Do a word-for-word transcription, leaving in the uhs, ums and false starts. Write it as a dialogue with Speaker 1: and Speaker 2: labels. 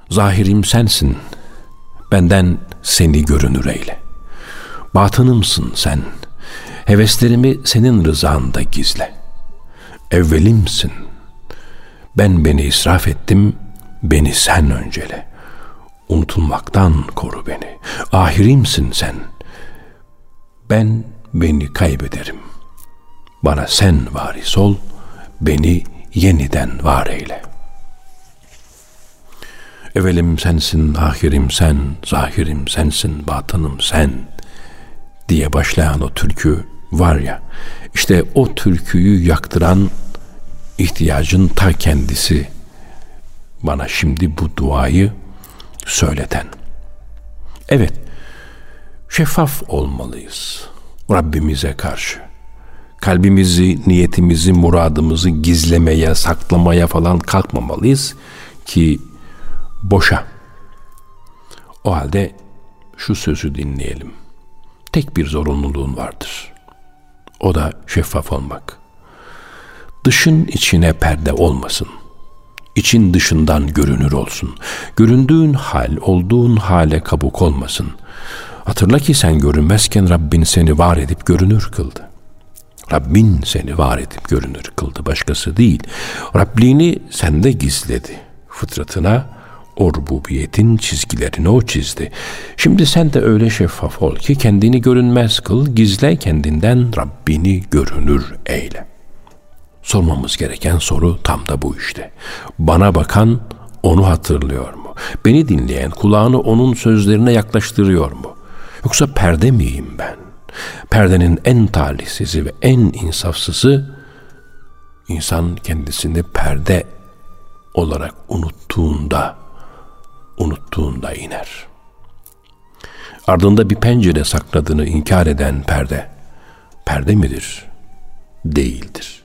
Speaker 1: Zahirim sensin, benden seni görünür eyle. Batınımsın sen, heveslerimi senin rızanda gizle. Evvelimsin, ben beni israf ettim, beni sen öncele. Unutulmaktan koru beni. Ahirimsin sen, ben beni kaybederim. Bana sen varis ol, beni yeniden var eyle. Evelim sensin, ahirim sen, zahirim sensin, batınım sen diye başlayan o türkü var ya, işte o türküyü yaktıran ihtiyacın ta kendisi, bana şimdi bu duayı söyleten. Evet, şeffaf olmalıyız Rabbimize karşı. Kalbimizi, niyetimizi, muradımızı gizlemeye, saklamaya falan kalkmamalıyız ki boşa. O halde şu sözü dinleyelim. Tek bir zorunluluğun vardır. O da şeffaf olmak. Dışın içine perde olmasın. İçin dışından görünür olsun. Göründüğün hal, olduğun hale kabuk olmasın. Hatırla ki sen görünmezken Rabbin seni var edip görünür kıldı. Rabbin seni var edip görünür kıldı, başkası değil. Rabliğini sende gizledi. Fıtratına o rububiyetin çizgilerini o çizdi. Şimdi sen de öyle şeffaf ol ki kendini görünmez kıl, gizle kendinden Rabbini görünür eyle. Sormamız gereken soru tam da bu işte. Bana bakan onu hatırlıyor mu? Beni dinleyen kulağını onun sözlerine yaklaştırıyor mu? Yoksa perde miyim ben? Perdenin en talihsizi ve en insafsızı, insan kendisini perde olarak unuttuğunda, unuttuğunda iner. Ardında bir pencere sakladığını inkar eden perde, perde midir? Değildir.